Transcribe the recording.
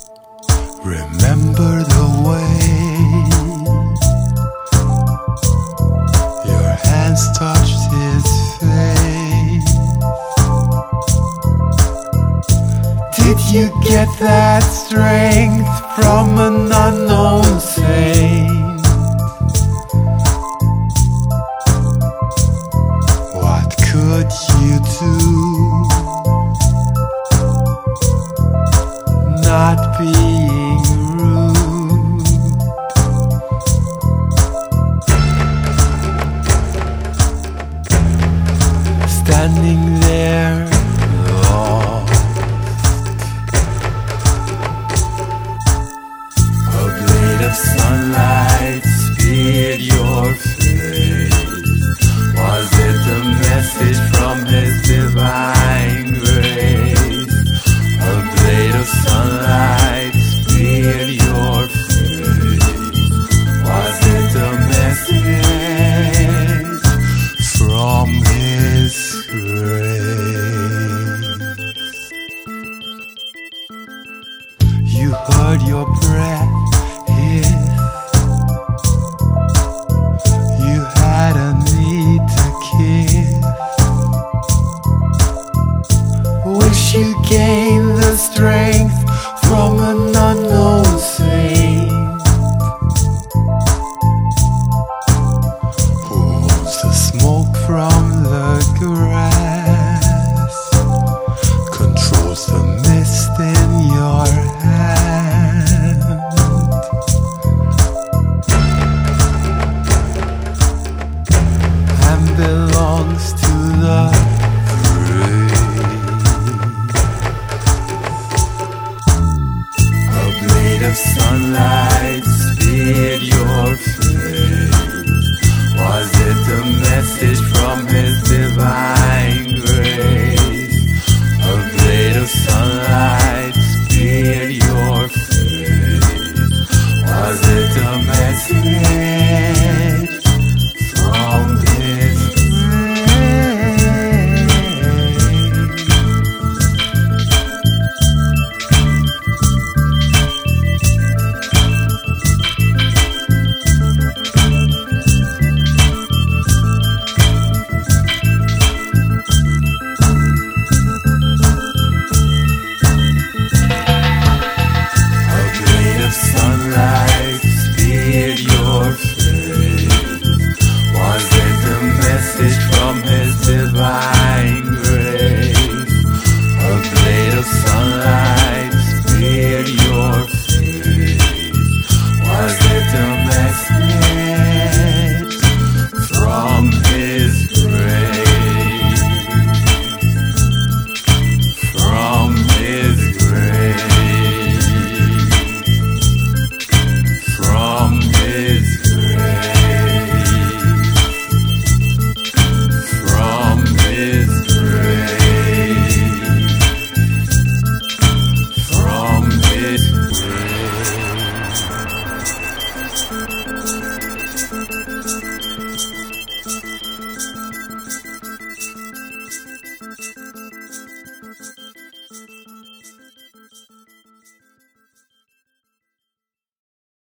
Remember the way your hands touched his face. Did you get that strength from an unknown saint? What could you do? Not being rude. Standing there lost. A blade of sunlight speared your face. Was it a message from his divine grace? A blade of sunlight speared your face. Was it a message from his grace? You heard your breath hiss. You had a need to kiss. Wish you gained the strength from an unknown saint who owns the smoke from the grass, controls the mist in your hand, and belongs to the of sunlight speared your face. Was it a message from his divine grace? A blade of sunlight